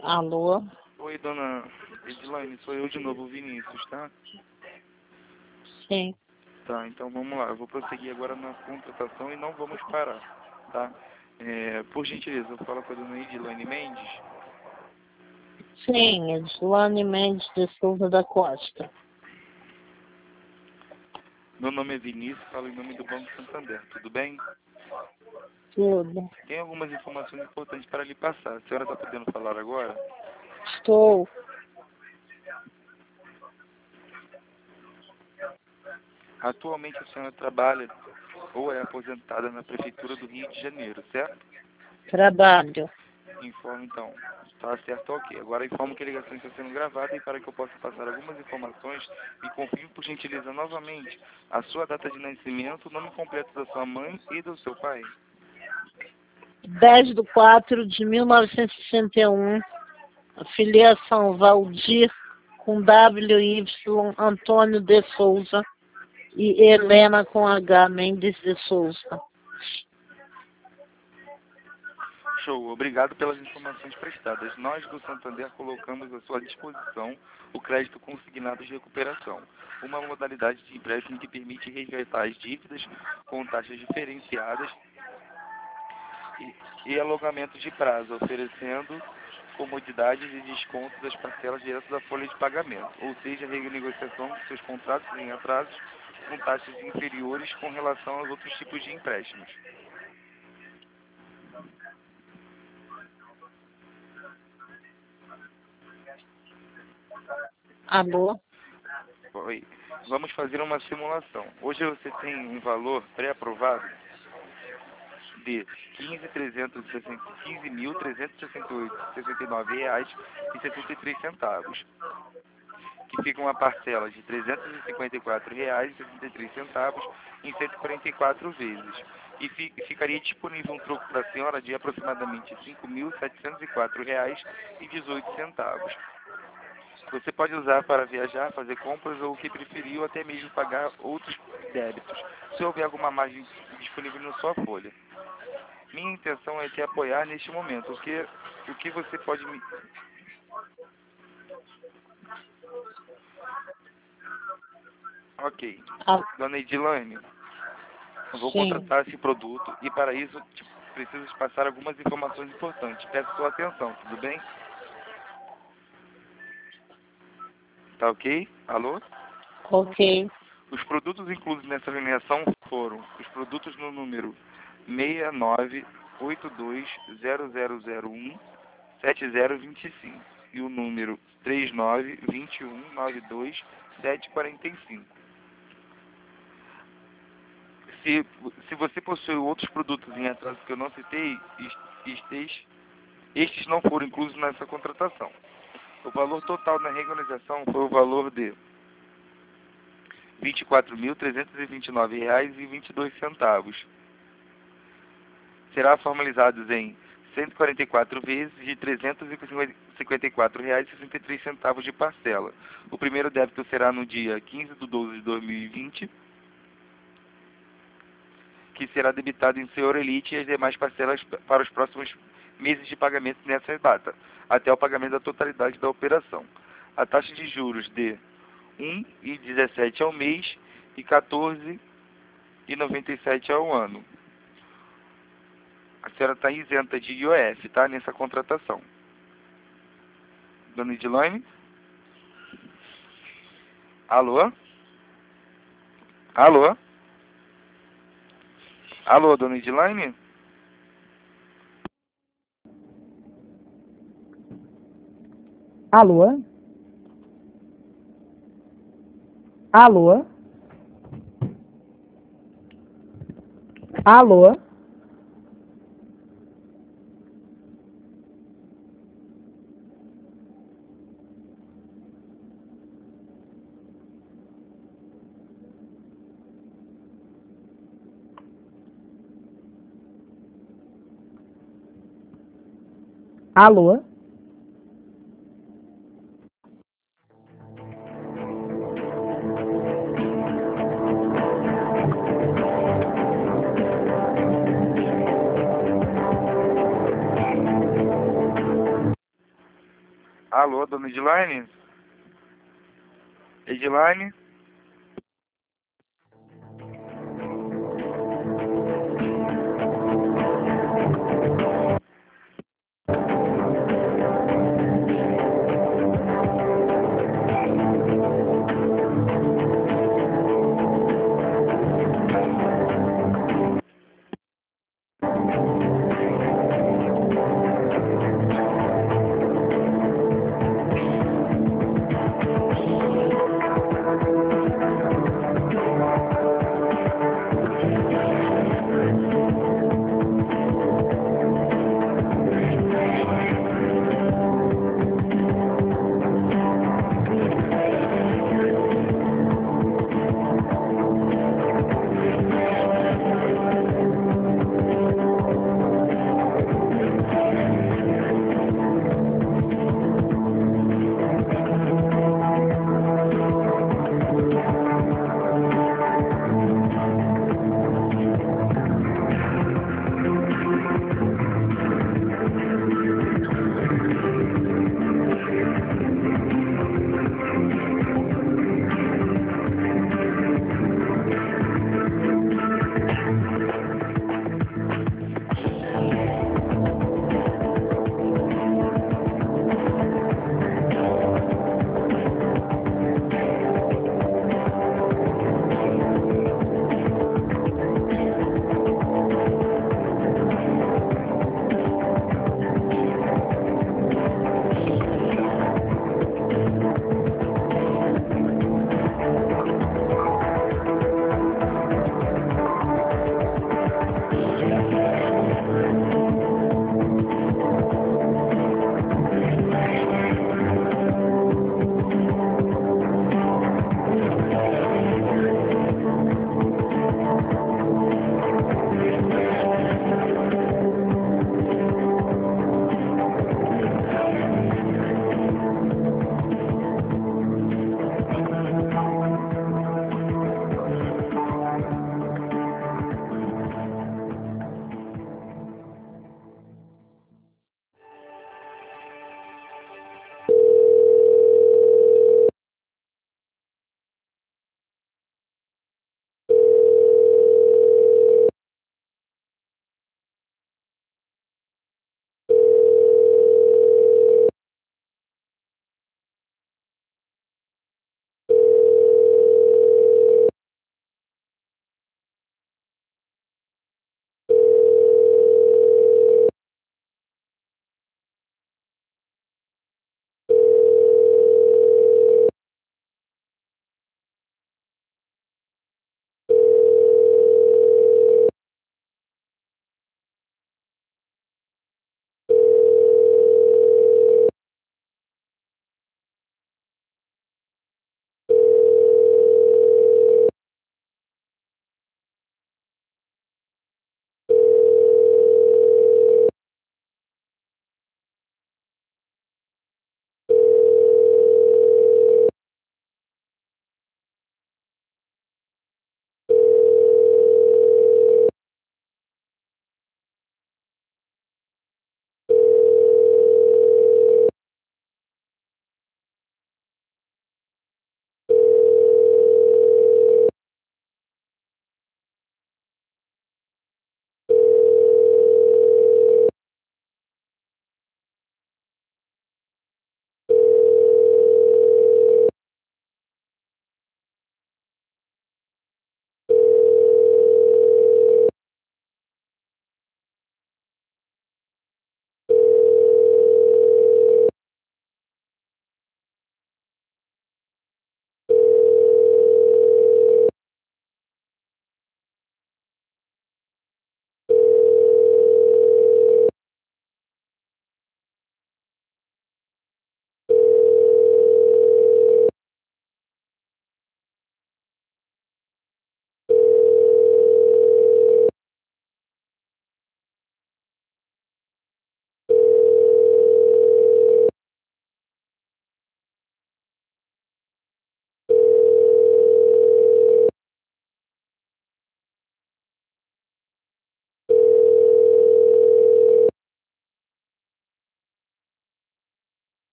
Alô? Oi, dona Edilane, sou eu de novo, Vinícius, tá? Sim. Tá, então vamos lá. Eu vou prosseguir agora na contratação e não vamos parar, tá? Por gentileza, eu falo com a dona Edilane Mendes. Sim, Edilane Mendes de Souza da Costa. Meu nome é Vinícius, falo em nome do Banco Santander, tudo bem? Tudo. Tem algumas informações importantes para lhe passar. A senhora está podendo falar agora? Estou. Atualmente a senhora trabalha ou é aposentada na Prefeitura do Rio de Janeiro, certo? Trabalho. Informo então. Tá certo, ok. Agora informo que a ligação está sendo gravada e para que eu possa passar algumas informações, me confirme por gentileza novamente a sua data de nascimento, o nome completo da sua mãe e do seu pai. 10/4/1961. Filiação Valdir com WY Antônio de Souza e Helena com H Mendes de Souza. Show, obrigado pelas informações prestadas. Nós do Santander colocamos à sua disposição o crédito consignado de recuperação, uma modalidade de empréstimo que permite resgatar as dívidas com taxas diferenciadas e alongamento de prazo, oferecendo comodidades e descontos das parcelas direto da folha de pagamento, ou seja, renegociação dos seus contratos em atrasos com taxas inferiores com relação aos outros tipos de empréstimos. Alô? Oi. Vamos fazer uma simulação. Hoje você tem um valor pré-aprovado de R$15.368,63, que fica uma parcela de R$354,63 em 144 vezes. E ficaria disponível um troco para a senhora de aproximadamente R$5.704,18. Você pode usar para viajar, fazer compras ou o que preferir, ou até mesmo pagar outros débitos, se houver alguma margem disponível na sua folha. Minha intenção é te apoiar neste momento. O que você pode me... Ok. Dona Edilane, eu vou Sim. contratar esse produto e para isso preciso te passar algumas informações importantes. Peço sua atenção, tudo bem? Tá ok? Alô? Ok. Os produtos inclusos nessa premiação foram os produtos no número 698200017025 e o número 3921927745. Se você possui outros produtos em atraso que eu não citei, estes não foram inclusos nessa contratação. O valor total na regularização foi o valor de R$24.329,22. Será formalizado em 144 vezes de R$354,63 de parcela. O primeiro débito será no dia 15/12/2020, que será debitado em seu Elite e as demais parcelas para os próximos meses de pagamento nessa data, até o pagamento da totalidade da operação. A taxa de juros de 1,17 ao mês e 14,97 ao ano. A senhora está isenta de IOF, tá? Nessa contratação. Dona Edilane? Alô? Alô? Alô, dona Edilane? Alô? Alô? Alô? Alô? Alô, dona Edilane? Edilane?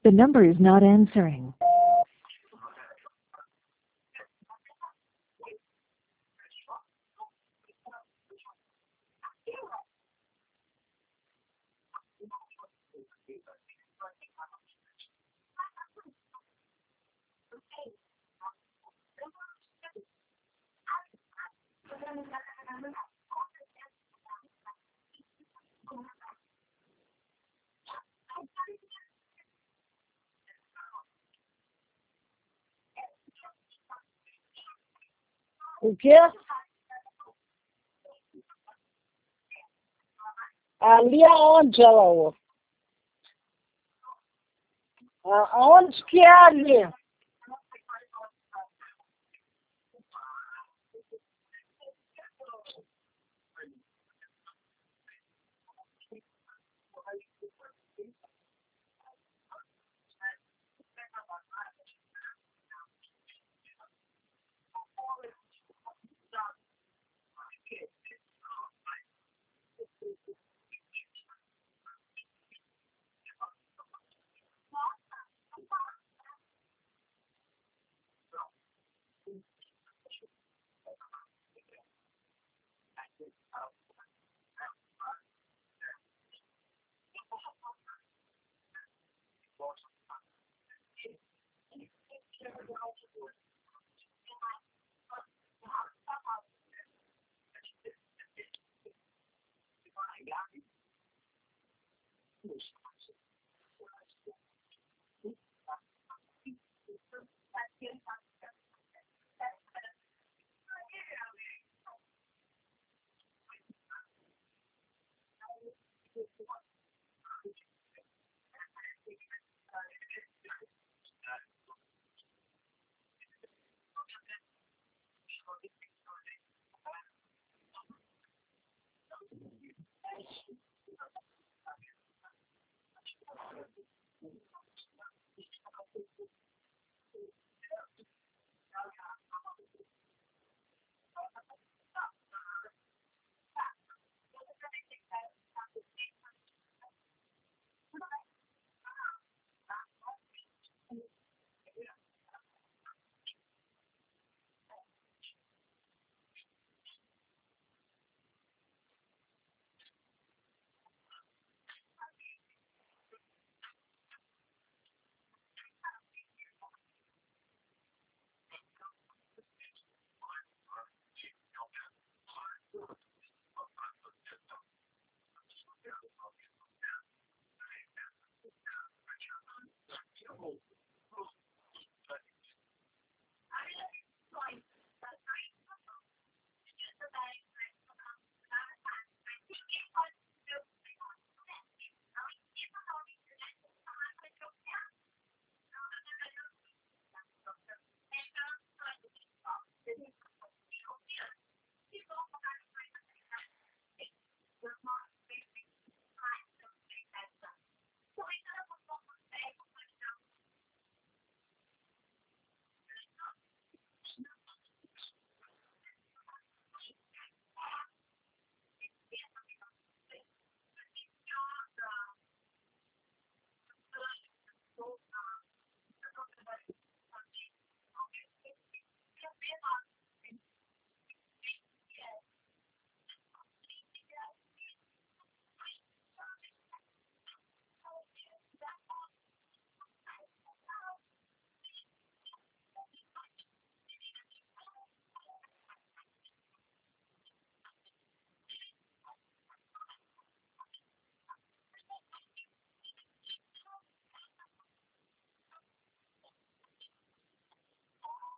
The number is not answering. O quê? Ali aonde, ela? Aonde que é ali?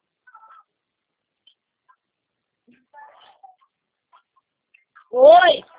Oi!